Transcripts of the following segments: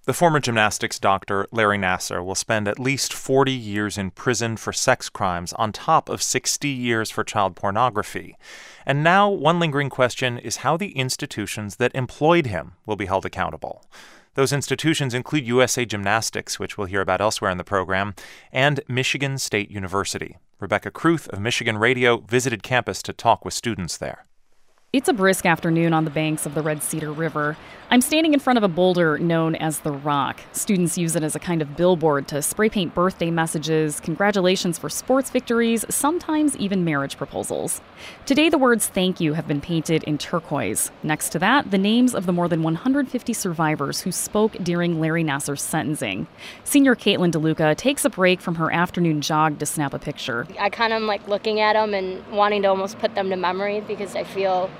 The former gymnastics doctor, Larry Nassar, will spend at least 40 years in prison for sex crimes on top of 60 years for child pornography. And now one lingering question is how the institutions that employed him will be held accountable. Those institutions include USA Gymnastics, which we'll hear about elsewhere in the program, and Michigan State University. Rebecca Kruth of Michigan Radio visited campus to talk with students there. It's a brisk afternoon on the banks of the Red Cedar River. I'm standing in front of a boulder known as The Rock. Students use it as a kind of billboard to spray paint birthday messages, congratulations for sports victories, sometimes even marriage proposals. Today, the words thank you have been painted in turquoise. Next to that, the names of the more than 150 survivors who spoke during Larry Nassar's sentencing. Senior Caitlin DeLuca takes a break from her afternoon jog to snap a picture. I kind of am looking at them and wanting to almost put them to memory because I feel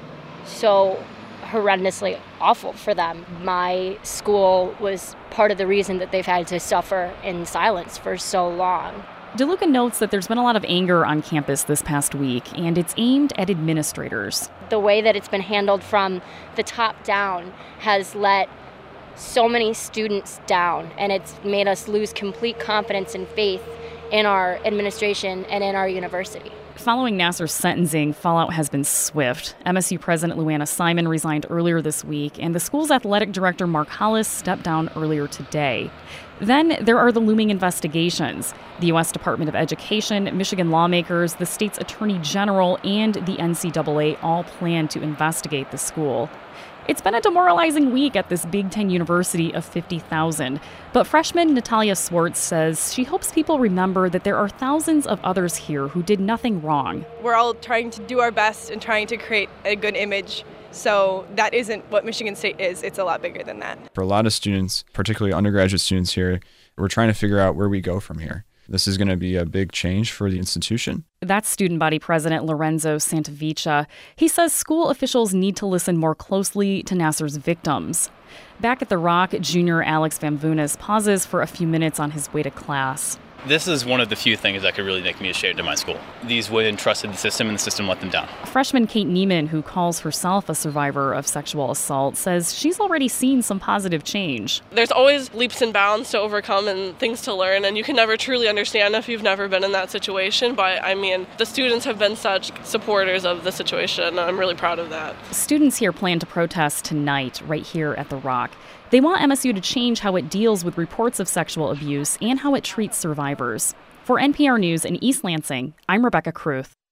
so horrendously awful for them. My school was part of the reason that they've had to suffer in silence for so long. DeLuca notes that there's been a lot of anger on campus this past week, and it's aimed at administrators. The way that it's been handled from the top down has let so many students down, and it's made us lose complete confidence and faith in our administration and in our university. Following Nassar's sentencing, fallout has been swift. MSU President Lou Anna Simon resigned earlier this week, and the school's athletic director Mark Hollis stepped down earlier today. Then there are the looming investigations. The U.S. Department of Education, Michigan lawmakers, the state's attorney general, and the NCAA all plan to investigate the school. It's been a demoralizing week at this Big Ten university of 50,000. But freshman Natalia Swartz says she hopes people remember that there are thousands of others here who did nothing wrong. We're all trying to do our best and trying to create a good image. So that isn't what Michigan State is. It's a lot bigger than that. For a lot of students, particularly undergraduate students here, we're trying to figure out where we go from here. This is going to be a big change for the institution. That's student body president Lorenzo Santavicia. He says school officials need to listen more closely to Nassar's victims. Back at The Rock, junior Alex Van Vunis pauses for a few minutes on his way to class. This is one of the few things that could really make me ashamed of my school. These women trusted the system, and the system let them down. Freshman Kate Neiman, who calls herself a survivor of sexual assault, says she's already seen some positive change. There's always leaps and bounds to overcome and things to learn, and you can never truly understand if you've never been in that situation. But, the students have been such supporters of the situation, and I'm really proud of that. Students here plan to protest tonight, right here at The Rock. They want MSU to change how it deals with reports of sexual abuse and how it treats survivors. For NPR News in East Lansing, I'm Rebecca Kruth.